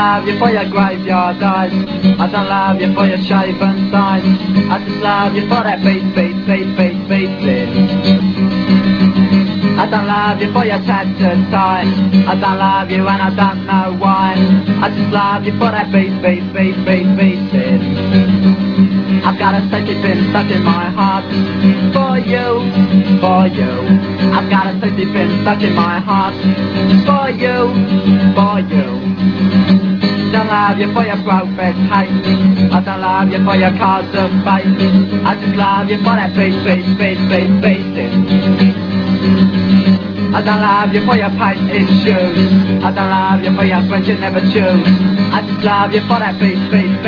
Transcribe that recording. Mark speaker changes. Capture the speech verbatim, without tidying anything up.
Speaker 1: love you for your graveyard eyes. I don't love you for your shaven thighs. I just love you for that beat, beat, beat, beat, beating. I don't love you for your tattered tie. I don't love you and I don't know why. I just love you for that beat, beat, beat, beat, beating. I've got a safety pin stuck in my heart. For you, for you. I've got a safety pin stuck in my heart. For you, for you. Don't love you for your professed hate. I don't love you for your cards of fate. I just love you for that beat, beat, beat, beat, beating. I don't love you for your painted shoes. I don't love you for your friends you never choose. I just love you for that beat, beat, beat.